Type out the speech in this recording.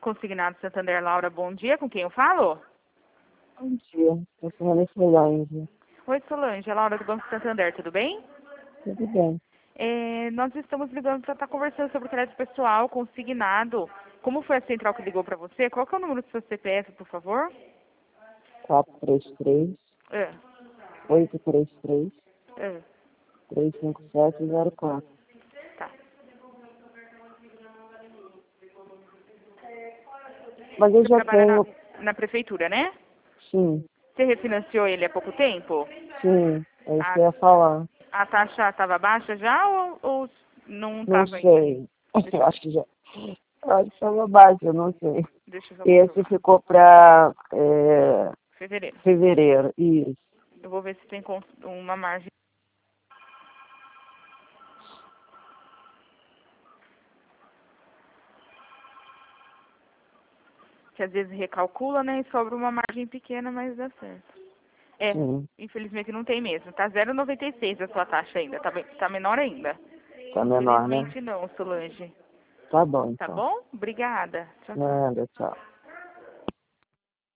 Consignado Santander, Laura, bom dia. Com quem eu falo? Bom dia, eu sou a Solange. Oi, Solange, é Laura do Banco Santander, tudo bem? Tudo bem. Nós estamos ligando para estar conversando sobre o crédito pessoal consignado. Como foi a central que ligou para você? Qual que é o número do seu CPF, por favor? 433 É, 833 é, 35704. tá. Mas eu Você já trabalha tenho, na prefeitura, né? sim, Você refinanciou ele há pouco tempo? é isso A, que eu ia falar. a taxa estava baixa já ou não Não estava ainda? sei. Deixa Eu eu, acho que já. Eu acho que estava baixo, eu não sei. deixa eu só Esse comprovar. ficou para Fevereiro. fevereiro, isso. Eu vou ver se tem uma margem. Que às vezes recalcula, né? E sobra uma margem pequena, mas dá certo. Sim, Infelizmente não tem mesmo. Tá 0,96 a sua taxa ainda. Tá menor ainda. tá menor, né? Infelizmente não, Solange. Tá bom, Tá então. bom? Obrigada. Tchau, tchau. Nada, tchau.